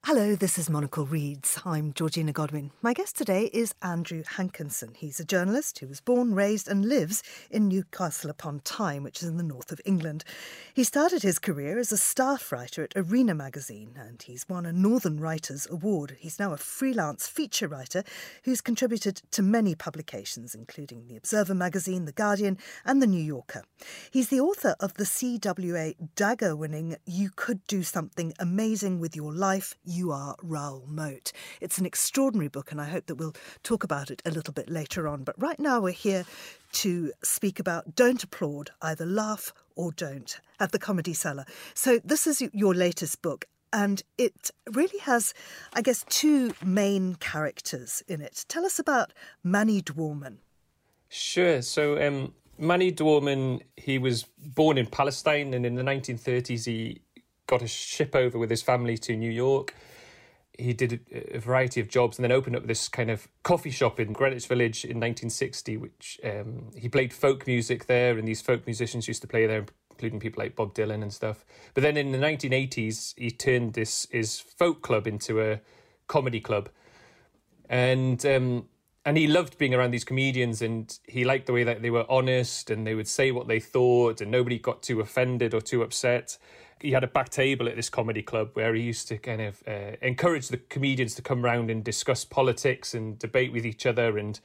Hello, this is Monocle Reads. I'm Georgina Godwin. My guest today is Andrew Hankinson. He's a journalist who was born, raised and lives in Newcastle upon Tyne, which is in the north of England. He started his career as a staff writer at Arena magazine and he's won a Northern Writers Award. He's now a freelance feature writer who's contributed to many publications, including The Observer magazine, The Guardian and The New Yorker. He's the author of the CWA Dagger-winning You Could Do Something Amazing with Your Life, You Are Raoul Moat. It's an extraordinary book and I hope that we'll talk about it a little bit later on. But right now we're here to speak about Don't Applaud, Either Laugh or Don't at the Comedy Cellar. So this is your latest book and it really has, I guess, two main characters in it. Tell us about Manny Dworman. Sure. So Manny Dworman, he was born in Palestine and in the 1930s he got a ship over with his family to New York. He did a variety of jobs and then opened up this kind of coffee shop in Greenwich Village in 1960, which he played folk music there, and these folk musicians used to play there, including people like Bob Dylan and stuff. But then in the 1980s, he turned his folk club into a comedy club. And he loved being around these comedians, and he liked the way that they were honest and they would say what they thought and nobody got too offended or too upset. He had a back table at this comedy club where he used to kind of encourage the comedians to come round and discuss politics and debate with each other and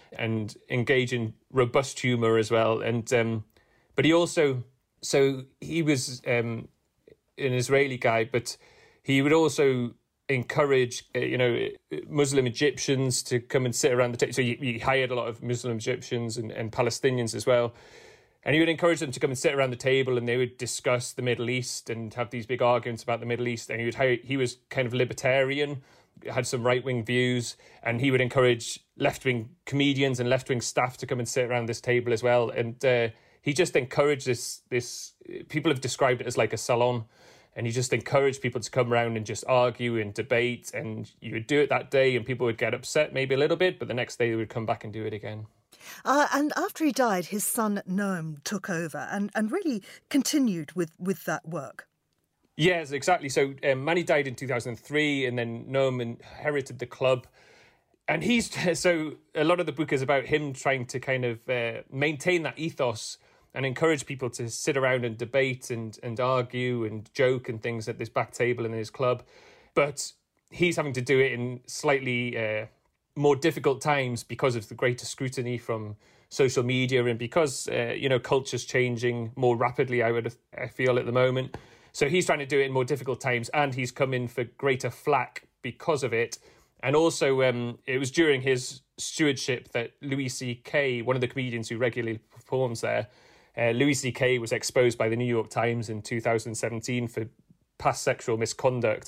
engage in robust humour as well. And but he also, so he was an Israeli guy, but he would also encourage Muslim Egyptians to come and sit around the table. So he hired a lot of Muslim Egyptians and Palestinians as well. And he would encourage them to come and sit around the table and they would discuss the Middle East and have these big arguments about the Middle East. And he was kind of libertarian, had some right-wing views, and he would encourage left-wing comedians and left-wing staff to come and sit around this table as well. And he just encouraged this. People have described it as like a salon. And he just encouraged people to come around and just argue and debate. And you would do it that day and people would get upset maybe a little bit, but the next day they would come back and do it again. And after he died, his son Noam took over and really continued with that work. Yes, exactly. So Manny died in 2003 and then Noam inherited the club. And so a lot of the book is about him trying to kind of maintain that ethos and encourage people to sit around and debate and argue and joke and things at this back table in his club. But he's having to do it in slightly more difficult times because of the greater scrutiny from social media and because, culture's changing more rapidly, I feel, at the moment. So he's trying to do it in more difficult times and he's come in for greater flack because of it. And also, it was during his stewardship that Louis C.K., one of the comedians who regularly performs there, Louis C.K. was exposed by the New York Times in 2017 for past sexual misconduct.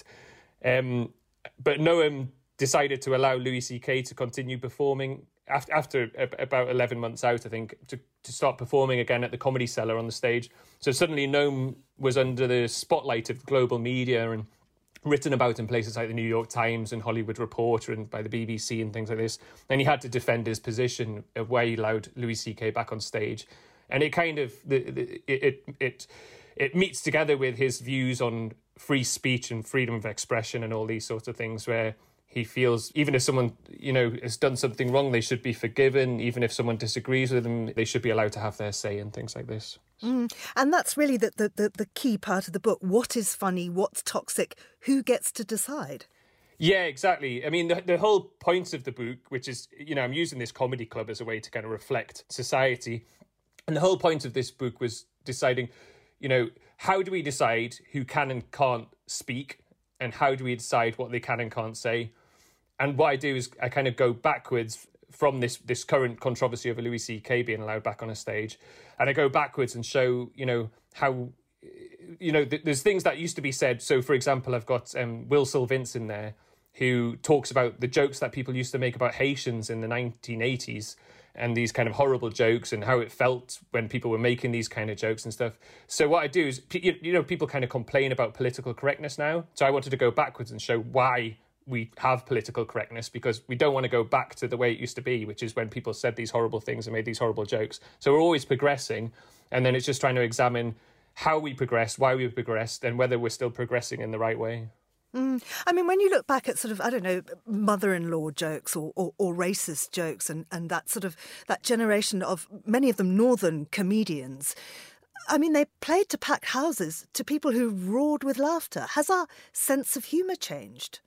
But Noam decided to allow Louis C.K. to continue performing after about 11 months out, I think, to start performing again at the Comedy Cellar on the stage. So suddenly Noam was under the spotlight of global media and written about in places like the New York Times and Hollywood Reporter and by the BBC and things like this. And he had to defend his position of why he allowed Louis C.K. back on stage. And it kind of it meets together with his views on free speech and freedom of expression and all these sorts of things, where he feels even if someone has done something wrong, they should be forgiven. Even if someone disagrees with them, they should be allowed to have their say and things like this. And that's really the key part of the book. What is funny? What's toxic? Who gets to decide? Yeah, exactly. I mean, the whole point of the book, which is, I'm using this comedy club as a way to kind of reflect society. And the whole point of this book was deciding, how do we decide who can and can't speak? And how do we decide what they can and can't say? And what I do is I kind of go backwards from this current controversy over Louis C.K. being allowed back on a stage. And I go backwards and show, how, there's things that used to be said. So, for example, I've got Will Sylvince in there, who talks about the jokes that people used to make about Haitians in the 1980s. And these kind of horrible jokes and how it felt when people were making these kind of jokes and stuff. So what I do is, people kind of complain about political correctness now. So I wanted to go backwards and show why we have political correctness, because we don't want to go back to the way it used to be, which is when people said these horrible things and made these horrible jokes. So we're always progressing. And then it's just trying to examine how we progressed, why we progressed, and whether we're still progressing in the right way. I mean, when you look back at sort of, I don't know, mother-in-law jokes or racist jokes and that sort of, that generation of, many of them northern comedians, I mean, they played to packed houses, to people who roared with laughter. Has our sense of humour changed?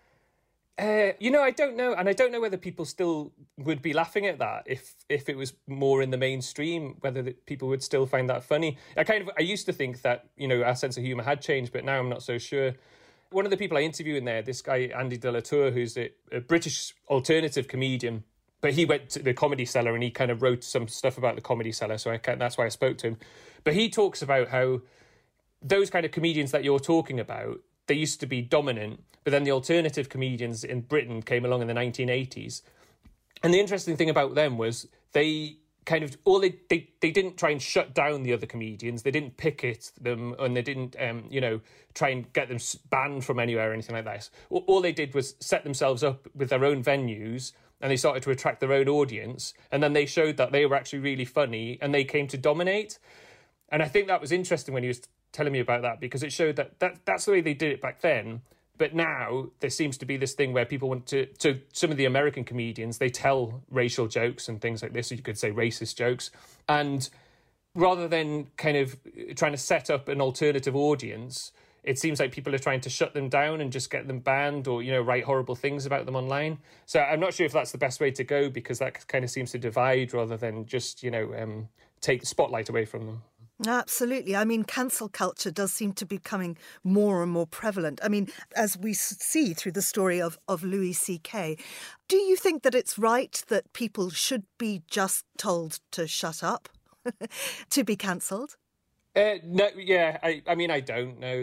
I don't know. And I don't know whether people still would be laughing at that if it was more in the mainstream, whether people would still find that funny. I used to think that, our sense of humour had changed, but now I'm not so sure. One of the people I interview in there, this guy, Andy de la Tour, who's a British alternative comedian, but he went to the Comedy Cellar and he kind of wrote some stuff about the Comedy Cellar, so that's why I spoke to him. But he talks about how those kind of comedians that you're talking about, they used to be dominant, but then the alternative comedians in Britain came along in the 1980s. And the interesting thing about them was they kind of, they didn't try and shut down the other comedians. They didn't picket them, and they didn't, try and get them banned from anywhere or anything like that. All they did was set themselves up with their own venues, and they started to attract their own audience. And then they showed that they were actually really funny, and they came to dominate. And I think that was interesting when he was telling me about that, because it showed that's the way they did it back then. But now there seems to be this thing where people want to some of the American comedians, they tell racial jokes and things like this, or you could say racist jokes. And rather than kind of trying to set up an alternative audience, it seems like people are trying to shut them down and just get them banned or, write horrible things about them online. So I'm not sure if that's the best way to go, because that kind of seems to divide rather than just, take the spotlight away from them. Absolutely. I mean, cancel culture does seem to be becoming more and more prevalent. I mean, as we see through the story of Louis C.K., do you think that it's right that people should be just told to shut up, to be cancelled? No, yeah. I mean, I don't know.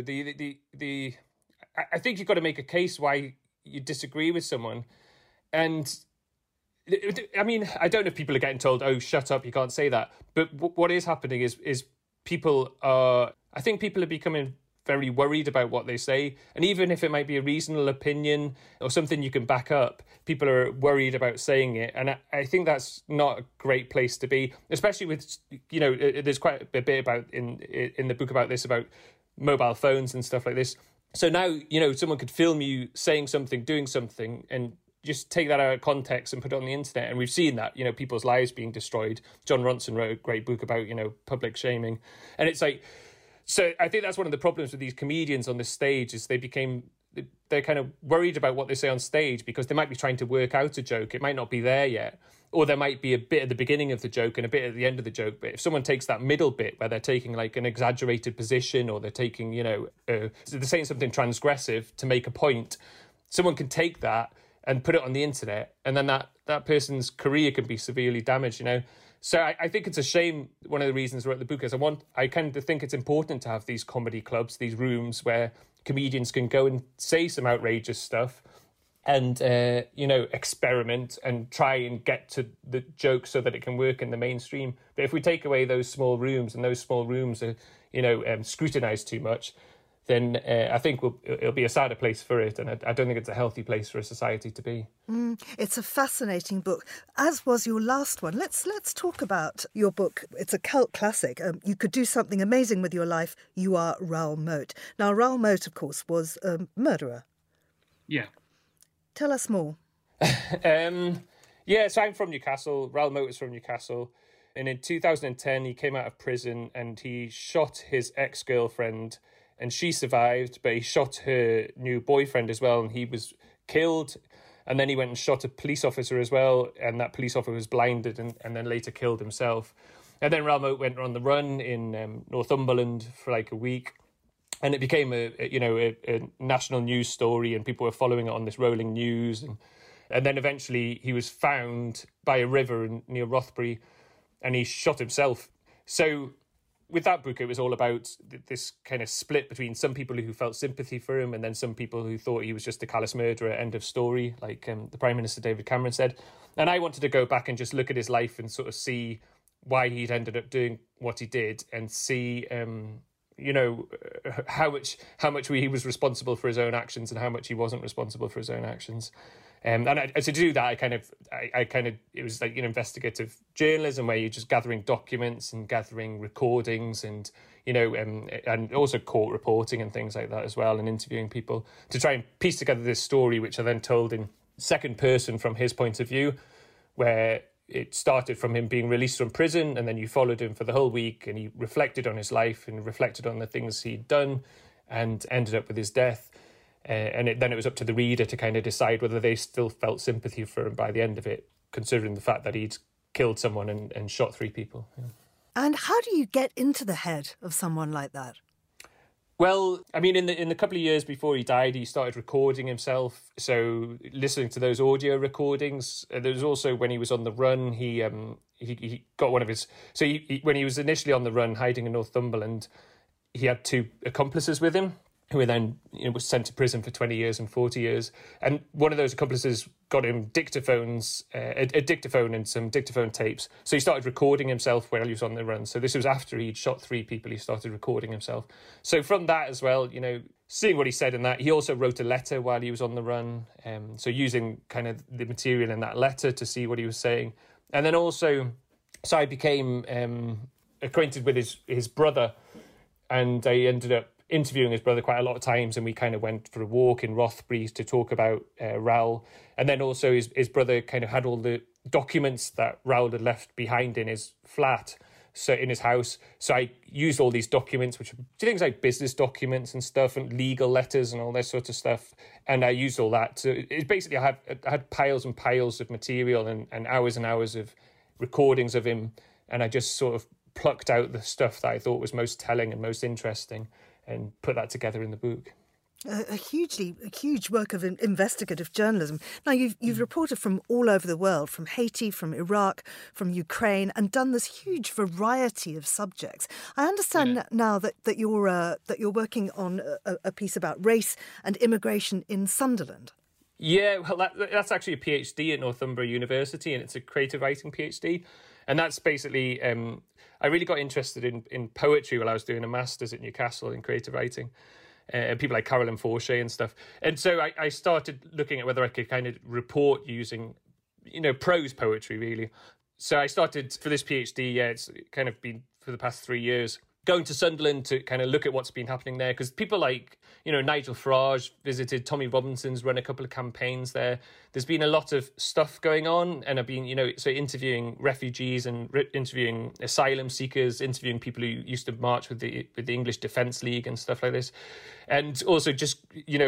I think you've got to make a case why you disagree with someone. And I mean, I don't know if people are getting told, oh, shut up, you can't say that. But what is happening is I think people are becoming very worried about what they say. And even if it might be a reasonable opinion or something you can back up, people are worried about saying it. And I think that's not a great place to be, especially with, there's quite a bit about in the book about this, about mobile phones and stuff like this. So now, someone could film you saying something, doing something, and just take that out of context and put it on the internet. And we've seen that, people's lives being destroyed. John Ronson wrote a great book about, public shaming. And it's like, so I think that's one of the problems with these comedians on this stage is they're kind of worried about what they say on stage, because they might be trying to work out a joke. It might not be there yet. Or there might be a bit at the beginning of the joke and a bit at the end of the joke. But if someone takes that middle bit where they're taking like an exaggerated position, or they're taking, they're saying something transgressive to make a point, someone can take that and put it on the internet, and then that person's career can be severely damaged, So I think it's a shame. One of the reasons I wrote the book is I kind of think it's important to have these comedy clubs, these rooms where comedians can go and say some outrageous stuff and, experiment and try and get to the joke so that it can work in the mainstream. But if we take away those small rooms, and those small rooms are, scrutinised too much, then I think it'll be a sadder place for it. And I don't think it's a healthy place for a society to be. It's a fascinating book, as was your last one. Let's talk about your book. It's a cult classic. You could do something amazing with your life. You are Raoul Moat. Now, Raoul Moat, of course, was a murderer. Yeah. Tell us more. So I'm from Newcastle. Raoul Moat is from Newcastle. And in 2010, he came out of prison and he shot his ex-girlfriend, and she survived, but he shot her new boyfriend as well, and he was killed. And then he went and shot a police officer as well, and that police officer was blinded and then later killed himself. And then Raoul Moat went on the run in Northumberland for like a week, and it became a national news story, and people were following it on this rolling news. And then eventually he was found by a river near Rothbury, and he shot himself. So with that book, it was all about this kind of split between some people who felt sympathy for him and then some people who thought he was just a callous murderer, end of story, like the Prime Minister David Cameron said. And I wanted to go back and just look at his life and sort of see why he'd ended up doing what he did, and see, how much he was responsible for his own actions and how much he wasn't responsible for his own actions. And to do that, it was like investigative journalism where you're just gathering documents and gathering recordings and, and also court reporting and things like that as well, and interviewing people to try and piece together this story, which I then told in second person from his point of view, where it started from him being released from prison, and then you followed him for the whole week, and he reflected on his life and reflected on the things he'd done, and ended up with his death. Then it was up to the reader to kind of decide whether they still felt sympathy for him by the end of it, considering the fact that he'd killed someone and shot 3 people. Yeah. And how do you get into the head of someone like that? Well, I mean, in the couple of years before he died, he started recording himself. So listening to those audio recordings. There was also when he was on the run, he got one of his. So when he was initially on the run, hiding in Northumberland, he had 2 accomplices with him, who were then was sent to prison for 20 years and 40 years. And one of those accomplices got him dictaphones, a dictaphone and some dictaphone tapes. So he started recording himself while he was on the run. So this was after he'd shot 3 people, he started recording himself. So from that as well, seeing what he said in that, he also wrote a letter while he was on the run. So using kind of the material in that letter to see what he was saying. And then also, so I became acquainted with his brother, and I ended up interviewing his brother quite a lot of times, and we kind of went for a walk in Rothbury to talk about Raoul. And then also his brother kind of had all the documents that Raoul had left behind in his flat, so in his house. So I used all these documents, which are things like business documents and stuff, and legal letters and all that sort of stuff. And I used all that to basically I had piles and piles of material and hours of recordings of him, and I just sort of plucked out the stuff that I thought was most telling and most interesting, and put that together in the book. A huge work of investigative journalism. Now, you've reported from all over the world, from Haiti, from Iraq, from Ukraine, and done this huge variety of subjects. I understand now that you're working on a piece about race and immigration in Sunderland. Yeah, well, that's actually a PhD at Northumbria University, and it's a creative writing PhD. And that's basically, I really got interested in poetry while I was doing a master's at Newcastle in creative writing. People like Carolyn Forche and stuff. And so I started looking at whether I could kind of report using, prose poetry, really. So I started for this PhD, it's kind of been for the past 3 years, going to Sunderland to kind of look at what's been happening there. Because people like, Nigel Farage visited, Tommy Robinson's run a couple of campaigns there. There's been a lot of stuff going on, and I've been, so interviewing refugees and interviewing asylum seekers, interviewing people who used to march with the English Defence League and stuff like this. And also just,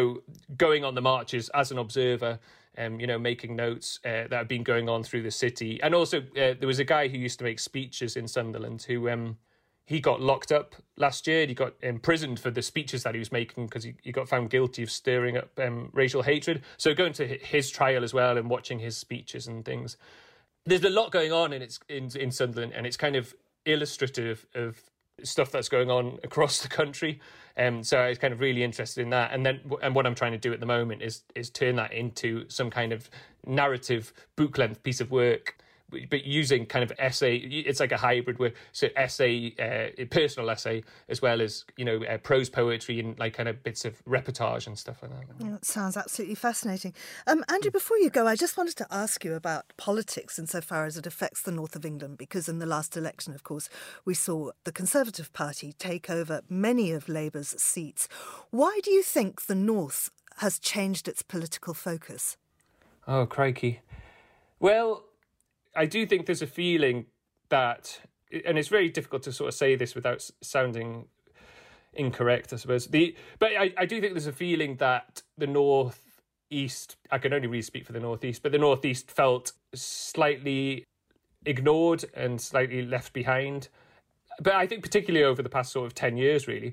going on the marches as an observer, making notes that have been going on through the city. And also there was a guy who used to make speeches in Sunderland who... He got locked up last year. He got imprisoned for the speeches that he was making because he got found guilty of stirring up racial hatred. So going to his trial as well and watching his speeches and things. There's a lot going on in Sunderland, and it's kind of illustrative of stuff that's going on across the country. So I was kind of really interested in that. And what I'm trying to do at the moment is turn that into some kind of narrative book-length piece of work, but using kind of essay. It's like a hybrid work, so essay, personal essay, as well as prose poetry and like kind of bits of reportage and stuff like that. Yeah, it sounds absolutely fascinating. Andrew, before you go, I just wanted to ask you about politics insofar as it affects the north of England, because in the last election, of course, we saw the Conservative Party take over many of Labour's seats. Why do you think the north has changed its political focus? Oh, crikey. Well, I do think there's a feeling that, and it's very difficult to sort of say this without sounding incorrect, I suppose. But I do think there's a feeling that the Northeast, I can only really speak for the Northeast, but the Northeast felt slightly ignored and slightly left behind. But I think particularly over the past sort of 10 years, really,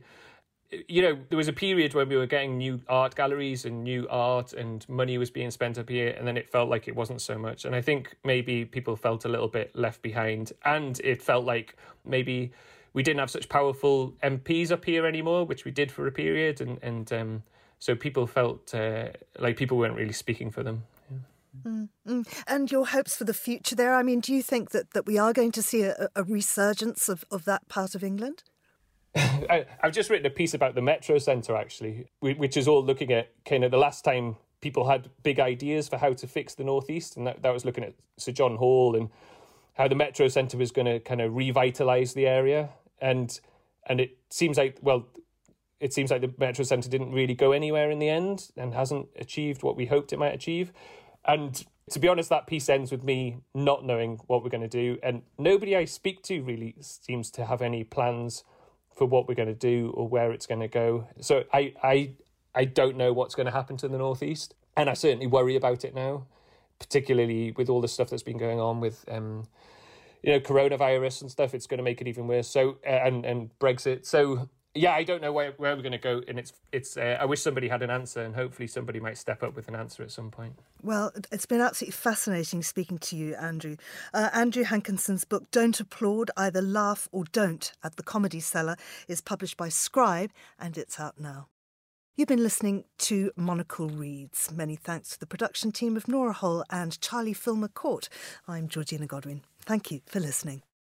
there was a period when we were getting new art galleries and new art and money was being spent up here, and then it felt like it wasn't so much. And I think maybe people felt a little bit left behind, and it felt like maybe we didn't have such powerful MPs up here anymore, which we did for a period. And so people felt like people weren't really speaking for them. Yeah. And your hopes for the future there? I mean, do you think that we are going to see a resurgence of that part of England? I've just written a piece about the Metro Centre, actually, which is all looking at kind of the last time people had big ideas for how to fix the Northeast. And that was looking at Sir John Hall and how the Metro Centre was going to kind of revitalise the area. And And it seems like the Metro Centre didn't really go anywhere in the end and hasn't achieved what we hoped it might achieve. And to be honest, that piece ends with me not knowing what we're going to do. And nobody I speak to really seems to have any plans for what we're going to do or where it's going to go. So I don't know what's going to happen to the North East. And I certainly worry about it now, particularly with all the stuff that's been going on with coronavirus and stuff. It's going to make it even worse. So and Brexit. So yeah, I don't know where we're going to go, and it's. I wish somebody had an answer, and hopefully somebody might step up with an answer at some point. Well, it's been absolutely fascinating speaking to you, Andrew. Andrew Hankinson's book "Don't Applaud, Either Laugh or Don't" at the Comedy Cellar is published by Scribe, and it's out now. You've been listening to Monocle Reads. Many thanks to the production team of Nora Hull and Charlie Filmer Court. I'm Georgina Godwin. Thank you for listening.